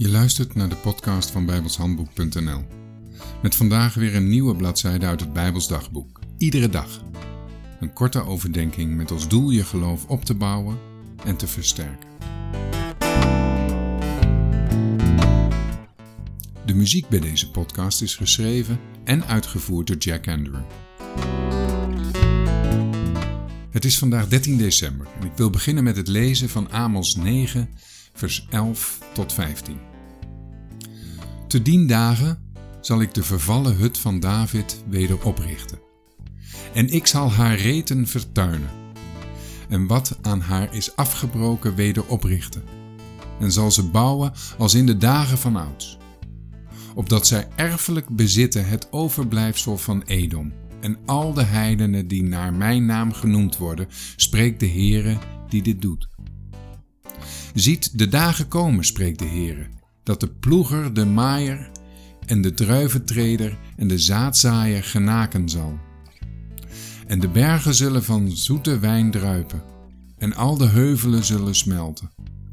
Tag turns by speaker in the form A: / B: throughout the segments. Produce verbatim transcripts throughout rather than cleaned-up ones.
A: Je luistert naar de podcast van bijbelshandboek punt n l. Met vandaag weer een nieuwe bladzijde uit het Bijbels dagboek. Iedere dag. Een korte overdenking met als doel je geloof op te bouwen en te versterken. De muziek bij deze podcast is geschreven en uitgevoerd door Jack Andrew. Het is vandaag dertien december en ik wil beginnen met het lezen van Amos negen, vers elf tot vijftien. Te dien dagen zal ik de vervallen hut van David weder oprichten. En ik zal haar reten vertuinen. En wat aan haar is afgebroken weder oprichten. En zal ze bouwen als in de dagen van ouds. Opdat zij erfelijk bezitten het overblijfsel van Edom. En al de heidenen die naar mijn naam genoemd worden, spreekt de Heere die dit doet. Ziet, de dagen komen, spreekt de Heere, dat de ploeger, de maaier en de druiventreder en de zaadzaaier genaken zal. En de bergen zullen van zoete wijn druipen, en al de heuvelen zullen smelten.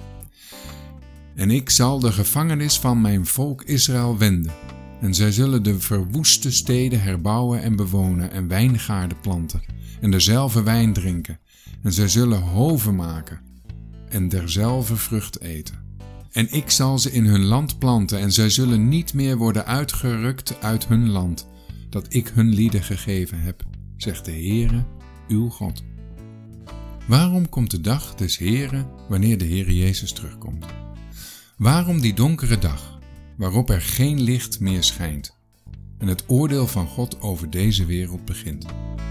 A: En ik zal de gevangenis van mijn volk Israël wenden, en zij zullen de verwoeste steden herbouwen en bewonen en wijngaarden planten, en derzelve wijn drinken, en zij zullen hoven maken, en derzelve vrucht eten. En ik zal ze in hun land planten, en zij zullen niet meer worden uitgerukt uit hun land, dat ik hun lieden gegeven heb, zegt de Heere, uw God. Waarom komt de dag des Heeren wanneer de Heere Jezus terugkomt? Waarom die donkere dag, waarop er geen licht meer schijnt, en het oordeel van God over deze wereld begint?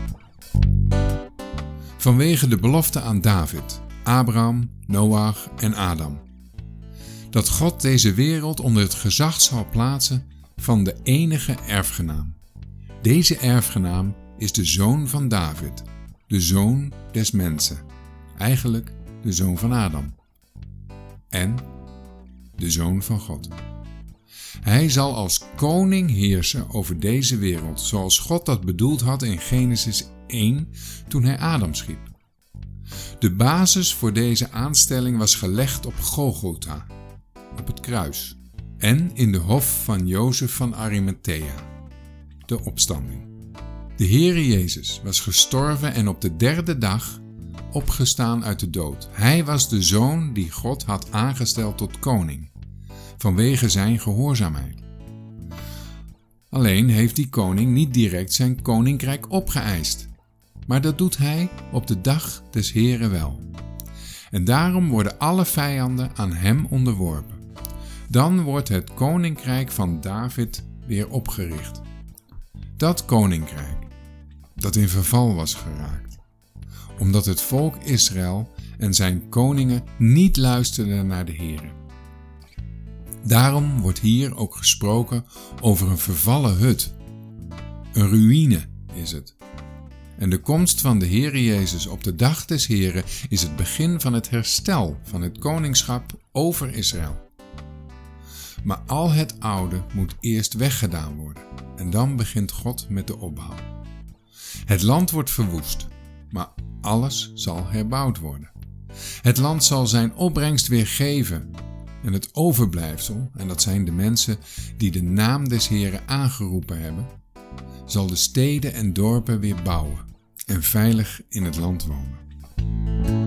A: Vanwege de belofte aan David, Abraham, Noach en Adam. Dat God deze wereld onder het gezag zal plaatsen van de enige erfgenaam. Deze erfgenaam is de zoon van David, de zoon des mensen, eigenlijk de zoon van Adam. En de zoon van God. Hij zal als koning heersen over deze wereld, zoals God dat bedoeld had in Genesis één toen hij Adam schiep. De basis voor deze aanstelling was gelegd op Golgotha, op het kruis, en in de hof van Jozef van Arimathea, de opstanding. De Heere Jezus was gestorven en op de derde dag opgestaan uit de dood. Hij was de zoon die God had aangesteld tot koning, vanwege zijn gehoorzaamheid. Alleen heeft die koning niet direct zijn koninkrijk opgeëist, maar dat doet hij op de dag des Heeren wel. En daarom worden alle vijanden aan hem onderworpen. Dan wordt het koninkrijk van David weer opgericht. Dat koninkrijk, dat in verval was geraakt, omdat het volk Israël en zijn koningen niet luisterden naar de Heere. Daarom wordt hier ook gesproken over een vervallen hut. Een ruïne is het. En de komst van de Heere Jezus op de dag des Heeren is het begin van het herstel van het koningschap over Israël. Maar al het oude moet eerst weggedaan worden en dan begint God met de opbouw. Het land wordt verwoest, maar alles zal herbouwd worden. Het land zal zijn opbrengst weer geven en het overblijfsel, en dat zijn de mensen die de naam des Heeren aangeroepen hebben, zal de steden en dorpen weer bouwen en veilig in het land wonen.